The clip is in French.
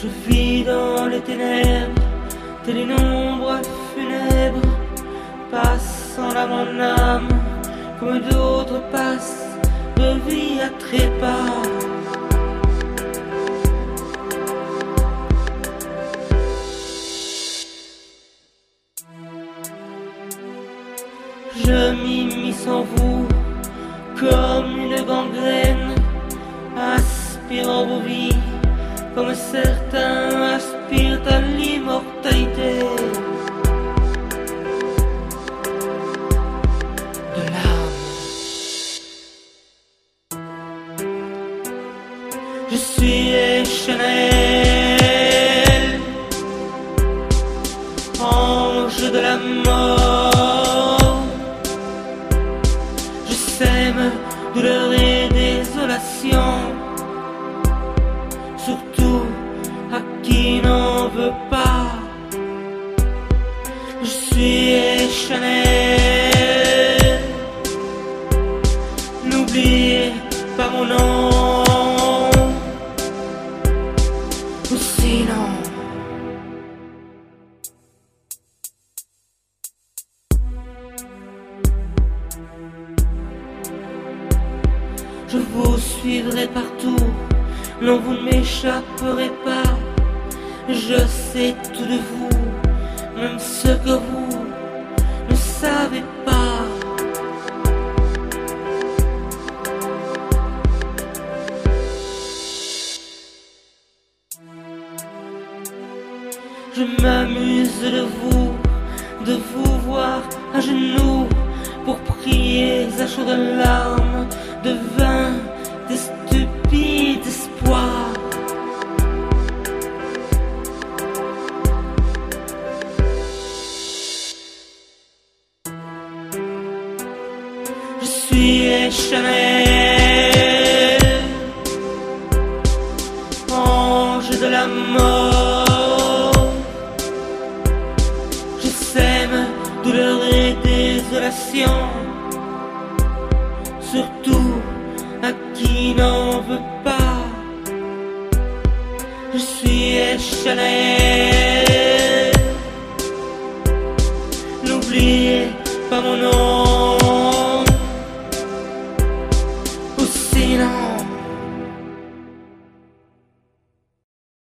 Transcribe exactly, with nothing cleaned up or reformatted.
Je vis dans les ténèbres, tel une ombre funèbre, passant là mon âme, comme d'autres passent de vie à trépas. Je m'immisce sans vous comme une gangrène, aspirant vos vies comme certains aspirent à l'immortalité. De l'âme. Je suis Chanel, ange de la mort. Je sème douleur et désolation, surtout à qui n'en veut pas. Je suis Chanel, n'oubliez pas mon nom, ou sinon je vous suivrai partout. Non, vous ne m'échapperez pas. Je sais tout de vous, même ce que vous ne savez pas. Je m'amuse de vous, de vous voir à genoux, pour prier à chaudes larmes de vain, des stupides espoirs. Je suis Chanel, ange de la mort. Je sème douleur et désolation, surtout à qui n'en veut pas. Je suis Chanel, n'oubliez pas mon nom, ou sinon